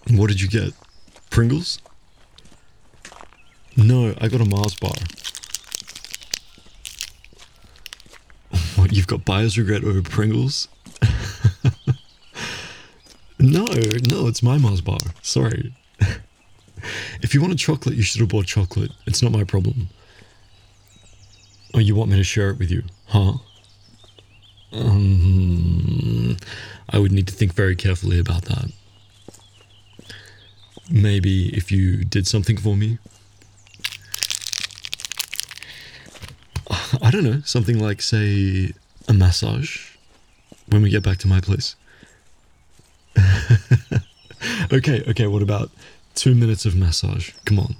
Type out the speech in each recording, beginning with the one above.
What did you get? Pringles? No, I got a Mars bar. What, you've got buyer's regret over Pringles? No, it's my Mars bar. Sorry. If you wanted chocolate, you should have bought chocolate. It's not my problem. Oh, you want me to share it with you, huh? I would need to think very carefully about that. Maybe if you did something for me. I don't know, something like, say, a massage when we get back to my place. Okay, what about 2 minutes of massage? Come on.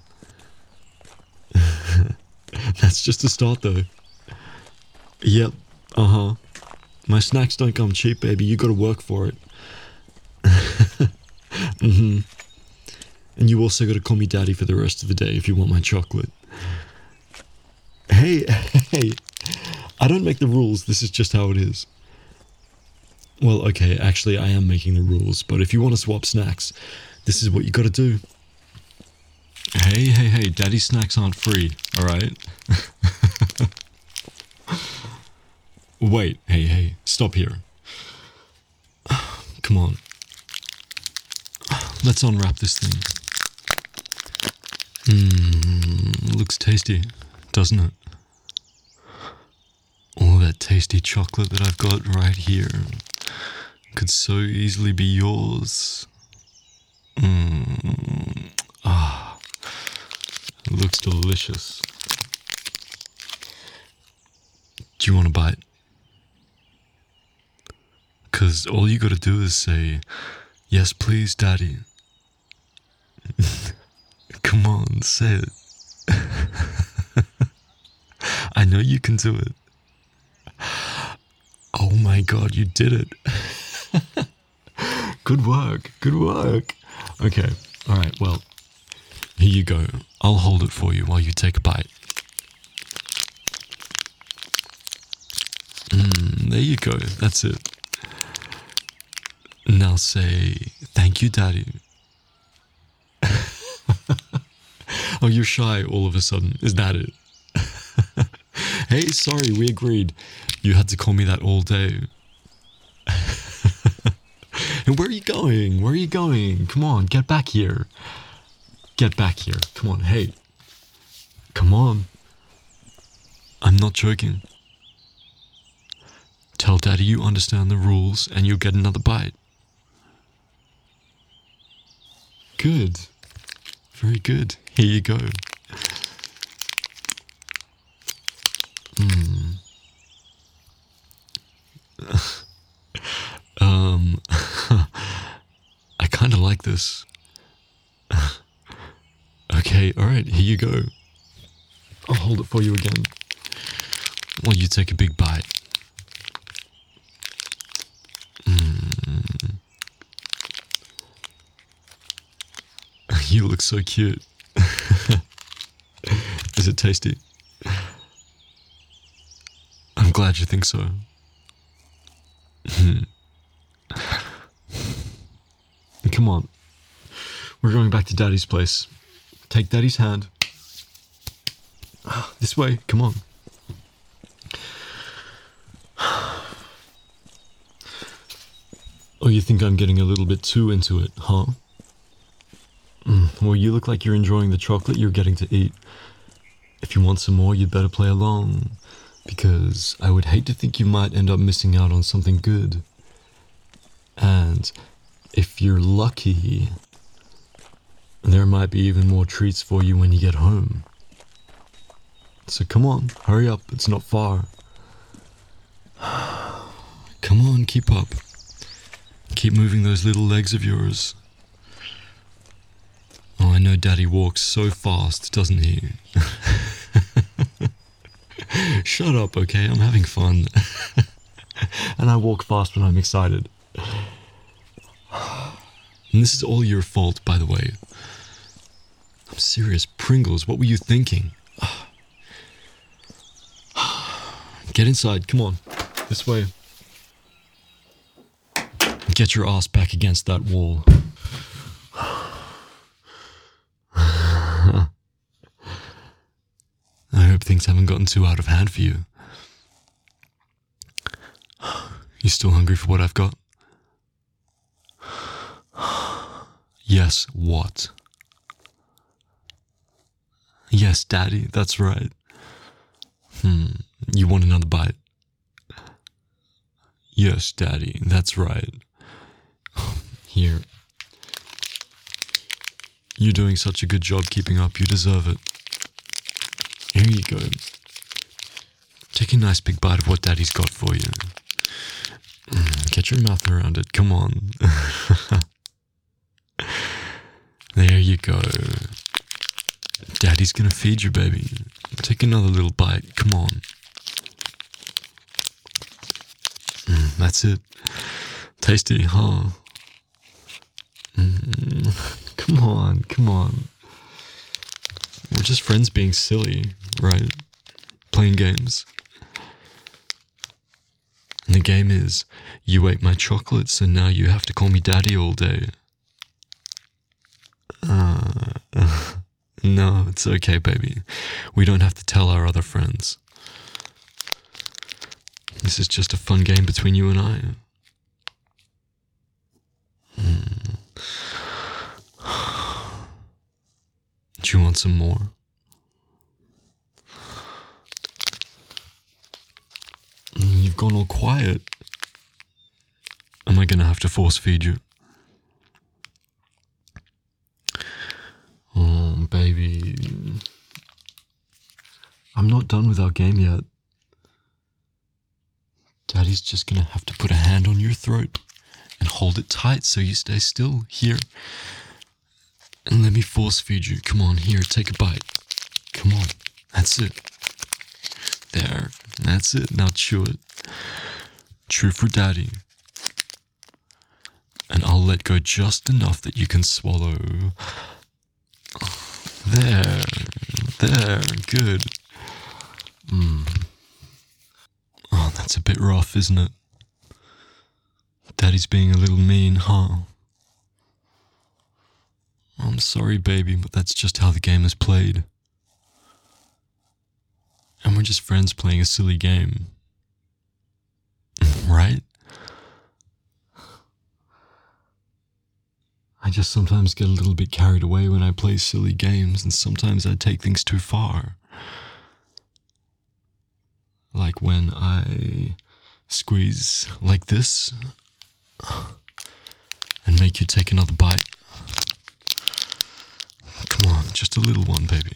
That's just a start, though. Yep, My snacks don't come cheap, baby. You gotta work for it. And you also gotta call me daddy for the rest of the day if you want my chocolate. Hey, I don't make the rules. This is just how it is. Well, okay, actually, I am making the rules, but if you want to swap snacks, this is what you gotta do. Hey, daddy's snacks aren't free, alright? Wait, hey, stop here. Come on. Let's unwrap this thing. Looks tasty, doesn't it? All that tasty chocolate that I've got right here could so easily be yours. It looks delicious. Do you want a bite? 'Cause all you gotta do is say, "Yes, please, Daddy." Come on, say it. I know you can do it. Oh my god, you did it. Good work. Okay, alright, well, here you go. I'll hold it for you while you take a bite. There you go, that's it. Now say, "Thank you, Daddy." Oh, you're shy all of a sudden, is that it? Hey, sorry, we agreed. You had to call me that all day. And where are you going? Come on, get back here. Come on, hey. Come on. I'm not joking. Tell Daddy you understand the rules and you'll get another bite. Good. Very good. Here you go. I kinda like this. Okay, alright, here you go. I'll hold it for you again. While you take a big bite. You look so cute. Is it tasty? I'm glad you think so. Come on. We're going back to Daddy's place. Take Daddy's hand. This way, come on. Oh, you think I'm getting a little bit too into it, huh? Well, you look like you're enjoying the chocolate you're getting to eat. If you want some more, you'd better play along. Because I would hate to think you might end up missing out on something good. And if you're lucky, there might be even more treats for you when you get home. So come on, hurry up, it's not far. Come on, keep up. Keep moving those little legs of yours. Oh, I know Daddy walks so fast, doesn't he? Shut up, okay? I'm having fun. And I walk fast when I'm excited. And this is all your fault, by the way. I'm serious. Pringles, what were you thinking? Get inside, come on. This way. Get your ass back against that wall. things haven't gotten too out of hand for you. You still hungry for what I've got? Yes, what? Yes, Daddy, that's right. You want another bite? Yes, Daddy, that's right. Here. You're doing such a good job keeping up, you deserve it. Here you go. Take a nice big bite of what Daddy's got for you. Get your mouth around it, come on. There you go. Daddy's gonna feed you, baby. Take another little bite, come on. That's it. Tasty, huh? Come on, come on. We're just friends being silly, right? Playing games. And the game is, you ate my chocolates and now you have to call me Daddy all day. No, it's okay, baby. We don't have to tell our other friends. This is just a fun game between you and I. Do you want some more? You've gone all quiet. Am I gonna have to force feed you? Oh, baby. I'm not done with our game yet. Daddy's just gonna have to put a hand on your throat and hold it tight so you stay still. Here. And let me force feed you. Come on, here, take a bite. Come on. That's it. There. That's it. Now chew it. Chew for Daddy. And I'll let go just enough that you can swallow. There. There. Good. Oh, that's a bit rough, isn't it? Daddy's being a little mean, huh? I'm sorry, baby, but that's just how the game is played. And we're just friends playing a silly game. Right? I just sometimes get a little bit carried away when I play silly games, and sometimes I take things too far. Like when I squeeze like this and make you take another bite. Come on, just a little one, baby.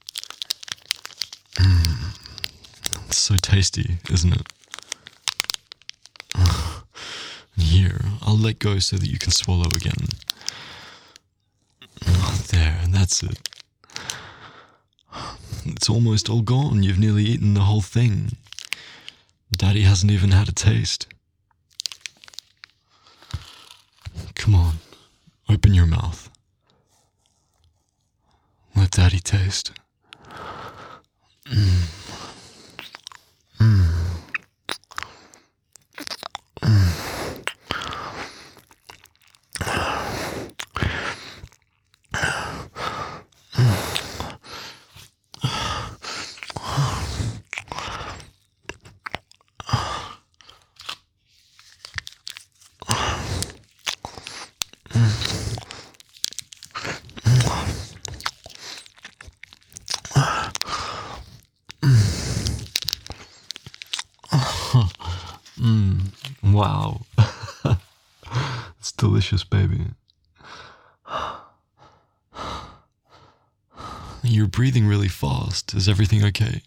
It's so tasty, isn't it? Here, I'll let go so that you can swallow again. There, that's it. It's almost all gone. You've nearly eaten the whole thing. Daddy hasn't even had a taste. Come on, open your mouth. Let Daddy taste. Wow. It's delicious, baby. You're breathing really fast. Is everything okay?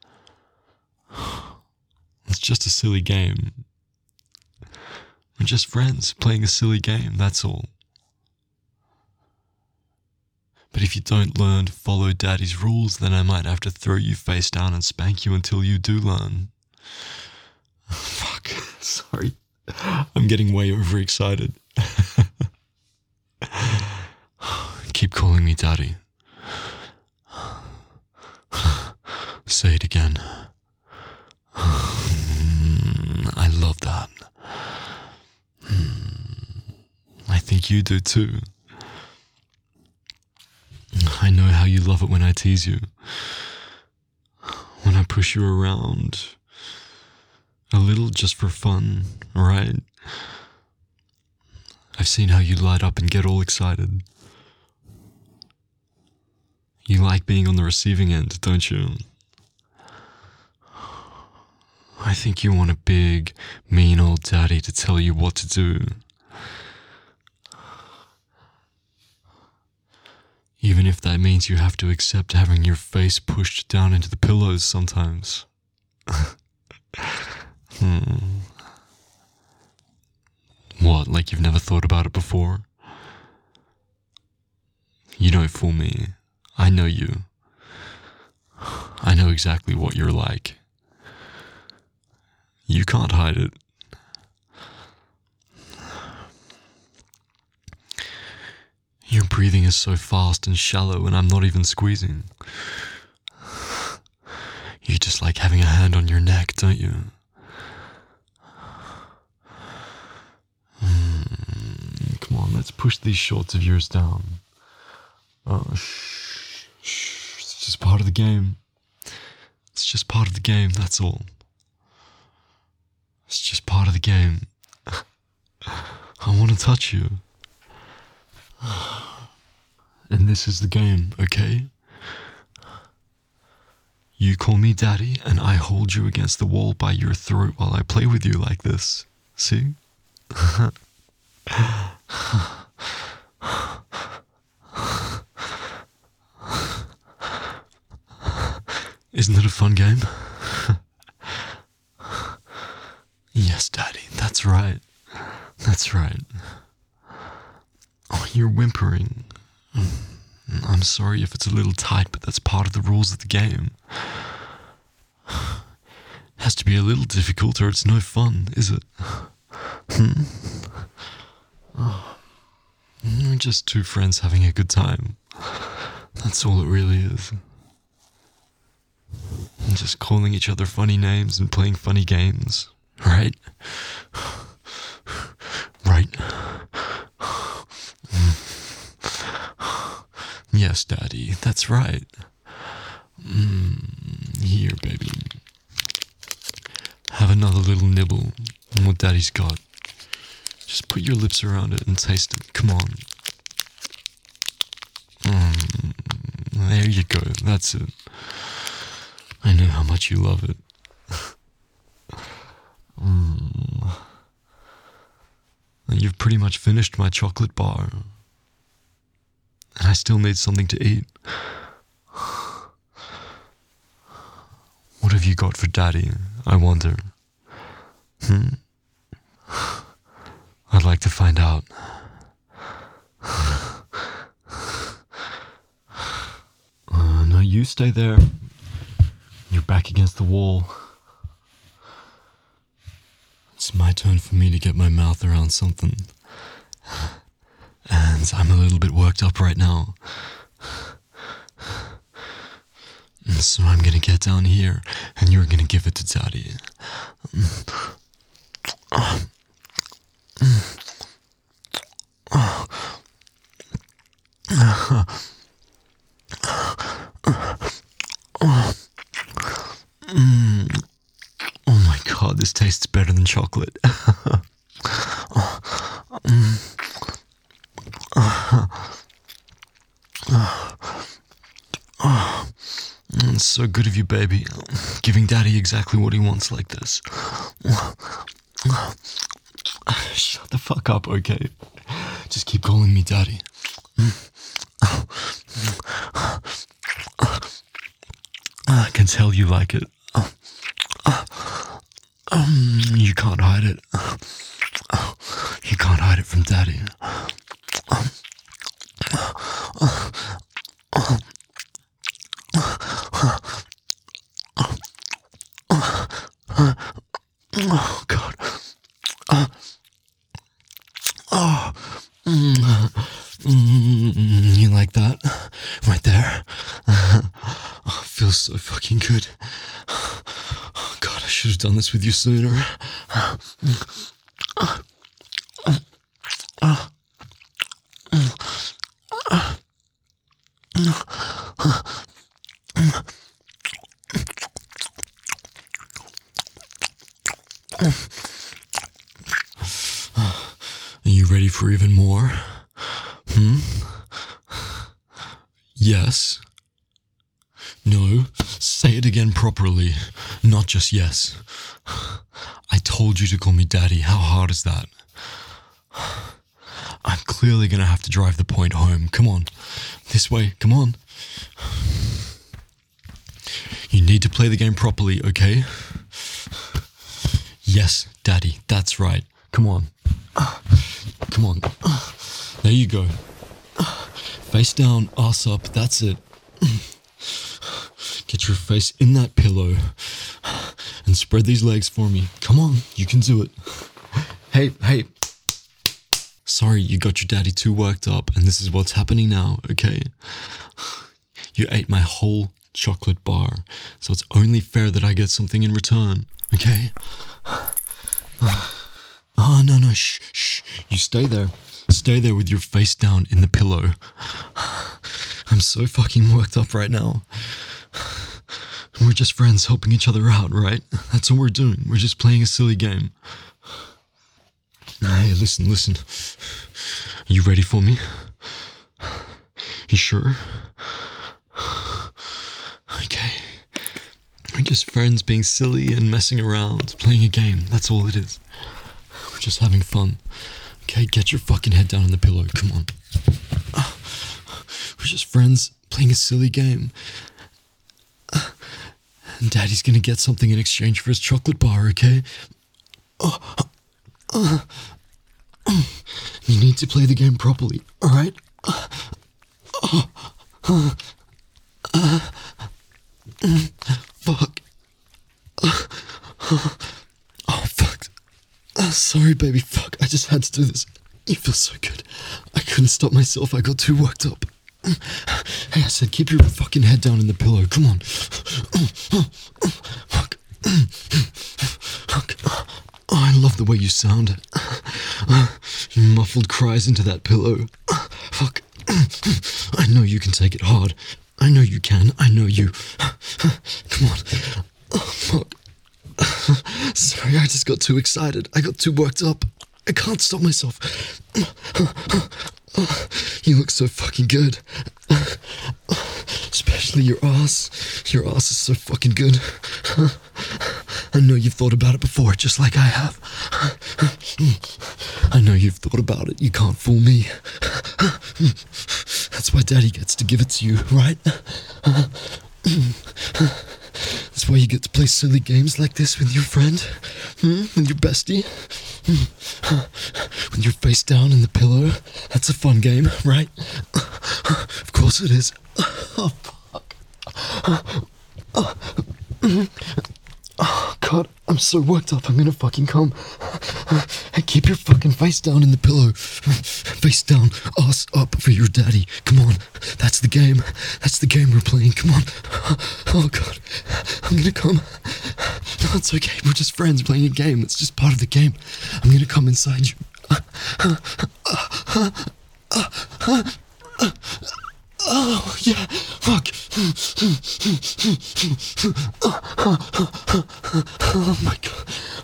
It's just a silly game. We're just friends playing a silly game, that's all. But if you don't learn to follow Daddy's rules, then I might have to throw you face down and spank you until you do learn. Fuck, sorry. I'm getting way overexcited. Keep calling me Daddy. Say it again. I love that. I think you do too. I know how you love it when I tease you. push you around a little just for fun, right? I've seen how you light up and get all excited. You like being on the receiving end, don't you? I think you want a big, mean old daddy to tell you what to do. Even if that means you have to accept having your face pushed down into the pillows sometimes. What, like you've never thought about it before? You don't fool me. I know you. I know exactly what you're like. You can't hide it. Your breathing is so fast and shallow and I'm not even squeezing. You just like having a hand on your neck, don't you? Come on, let's push these shorts of yours down. Oh, shh. It's just part of the game. It's just part of the game, that's all. It's just part of the game. I want to touch you. And this is the game, okay? You call me daddy, and I hold you against the wall by your throat while I play with you like this. See? Isn't it a fun game? Yes, daddy, that's right. That's right. Oh, you're whimpering. I'm sorry if it's a little tight, but that's part of the rules of the game. It has to be a little difficult or it's no fun, is it? We're just two friends having a good time. That's all it really is. And just calling each other funny names and playing funny games, right? Right? Yes, Daddy, that's right. Here, baby. Have another little nibble on what Daddy's got. Just put your lips around it and taste it. Come on. There you go. That's it. I know how much you love it. You've pretty much finished my chocolate bar. And I still need something to eat. What have you got for Daddy, I wonder? I'd like to find out. No, you stay there. You're back against the wall. It's my turn for me to get my mouth around something. And I'm a little bit worked up right now. So I'm gonna get down here, and you're gonna give it to Daddy. Oh my god, this tastes better than chocolate. It's so good of you, baby. Giving Daddy exactly what he wants like this. Shut the fuck up, okay? Just keep calling me Daddy. I can tell you like it. You can't hide it. You can't hide it from Daddy. Oh, God. You like that? Right there? Oh, feels so fucking good. Oh, God, I should have done this with you sooner. ready for even more? Yes? No? Say it again properly, not just yes. I told you to call me daddy. How hard is that? I'm clearly gonna have to drive the point home. Come on. This way. Come on. You need to play the game properly, okay? Yes, daddy. That's right. Come on. Come on. There you go. Face down, ass up. That's it. Get your face in that pillow and spread these legs for me. Come on, you can do it. Hey. Sorry, you got your daddy too worked up, and this is what's happening now, okay? You ate my whole chocolate bar, so it's only fair that I get something in return, okay? Oh, no, shh. You stay there. Stay there with your face down in the pillow. I'm so fucking worked up right now. We're just friends helping each other out, right? That's all we're doing. We're just playing a silly game. Hey, listen. Are you ready for me? You sure? Okay. We're just friends being silly and messing around, playing a game. That's all it is. We're just having fun. Okay, get your fucking head down on the pillow. Come on. We're just friends playing a silly game. And Daddy's gonna get something in exchange for his chocolate bar, okay? You need to play the game properly, alright? Fuck. Oh, fuck. Sorry, baby, fuck. I just had to do this. You feel so good. I couldn't stop myself. I got too worked up. Hey, I said keep your fucking head down in the pillow. Come on. Fuck. Fuck. Oh, I love the way you sound. Your muffled cries into that pillow. Fuck. I know you can take it hard. I know you can. I know you. Come on. Oh, fuck. Sorry, I just got too excited. I got too worked up. I can't stop myself. You look so fucking good. Especially your ass. Your ass is so fucking good. I know you've thought about it before, just like I have. I know you've thought about it. You can't fool me. That's why Daddy gets to give it to you, right? That's why you get to play silly games like this with your friend, with your bestie, with your face down in the pillow. That's a fun game, right? Of course it is. Oh, fuck. Oh, God, I'm so worked up. I'm gonna fucking come. Hey, keep your fucking face down in the pillow. Face down, ass up for your daddy. Come on. That's the game. That's the game we're playing. Come on. Oh, God. I'm gonna come. No, it's okay. We're just friends playing a game. It's just part of the game. I'm gonna come inside you. Oh, yeah, fuck. Oh, my God.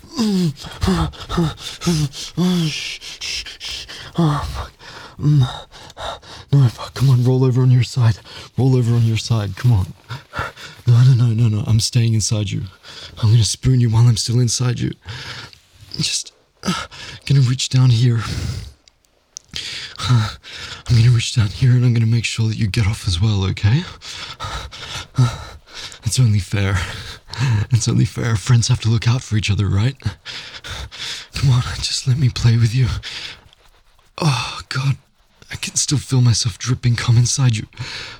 Oh, fuck. No, fuck, come on, roll over on your side. Roll over on your side, come on. No, I'm staying inside you. I'm gonna spoon you while I'm still inside you. Just gonna reach down here. I'm gonna reach down here and I'm gonna make sure that you get off as well, okay? It's only fair. It's only fair. Friends have to look out for each other, right? Come on, just let me play with you. Oh, God. I can still feel myself dripping cum inside you.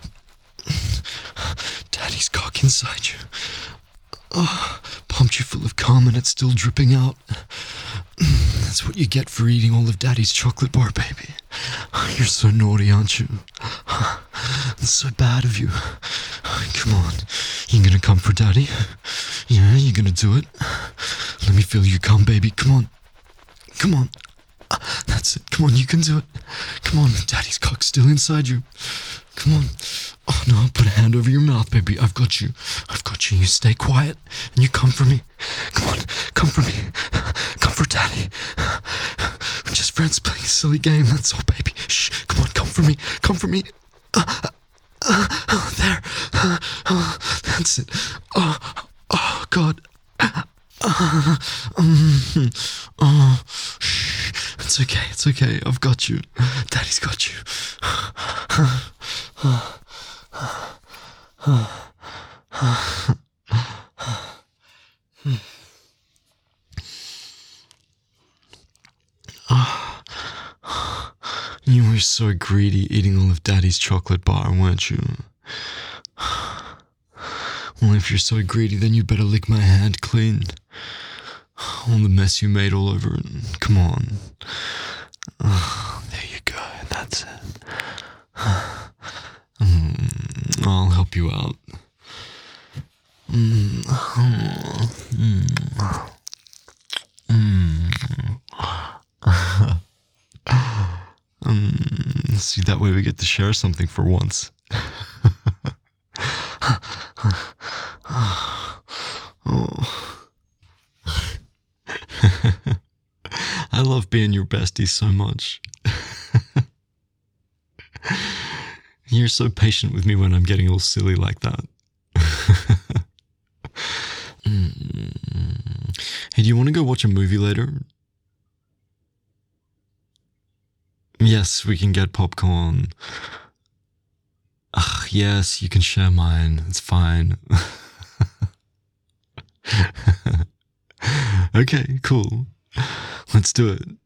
Daddy's cock inside you. Oh, pumped you full of cum and it's still dripping out. That's what you get for eating all of Daddy's chocolate bar, baby. You're so naughty, aren't you? It's so bad of you. Come on. You gonna come for Daddy? Yeah, you gonna do it? Let me feel you come, baby. Come on. Come on. That's it. Come on, you can do it. Come on, Daddy's cock's still inside you. Come on. Oh, no, put a hand over your mouth, baby. I've got you. I've got you. You stay quiet and you come for me. Come on, come for me. Come for Daddy. We're just friends playing a silly game, that's all, baby. Shh, come on, come for me, come for me. There. That's it. Oh, God. Shh. It's okay. I've got you. Daddy's got you. You were so greedy eating all of Daddy's chocolate bar, weren't you? Well, if you're so greedy, then you'd better lick my hand clean. All the mess you made all over it. Come on. There you go. That's it. I'll help you out. See, that way we get to share something for once. I love being your bestie so much. You're so patient with me when I'm getting all silly like that. Hey, do you want to go watch a movie later? Yes, we can get popcorn. Ugh, yes, you can share mine. It's fine. Okay, cool. Let's do it.